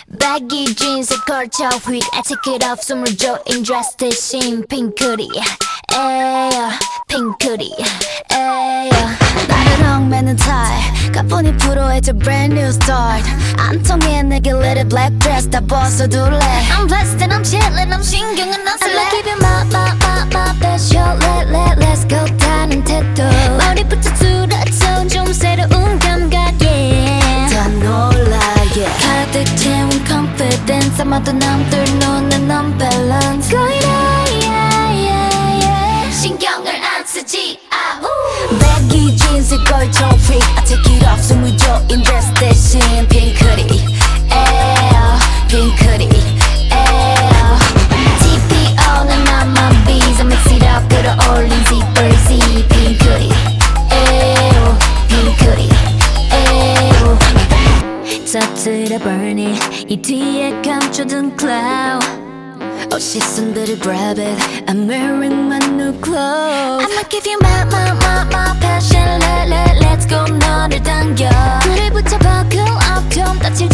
baggy jeans에 걸쳐 휙 I take it off 숨을 조인 dress 대신 핑크리 에어 핑크리 에어 나를 얽매는 tie 가뿐히 프로해줘 brand new start 안 통해 내게 little black dress 다 벗어둘래 I'm blessed and I'm chillin' I'm 신경은 안 쓸래 I like it my best show let's go 타는 태도 머리부터 뚫어져 좀 새로운 감각에 더 놀라 yeah 가득 채운 confidence 아마도 남들 눈엔 unbalance 거이라 신경을 안 쓰지 baggy jeans에 걸쳐 freak I take it off 숨을 조인 dress 대신 핑크리 에어 핑크리 에어 TPO는 not my bees I mix it up 끌어올린 zipper Z 핑크리 에어 핑크리 에어 터뜨려 burn it 이 뒤에 감춰둔 cloud 시선들을 grab it I'm wearing my new clothes I'ma give you my passion let's go 너를 당겨 불을 붙여 buckle up 좀 다칠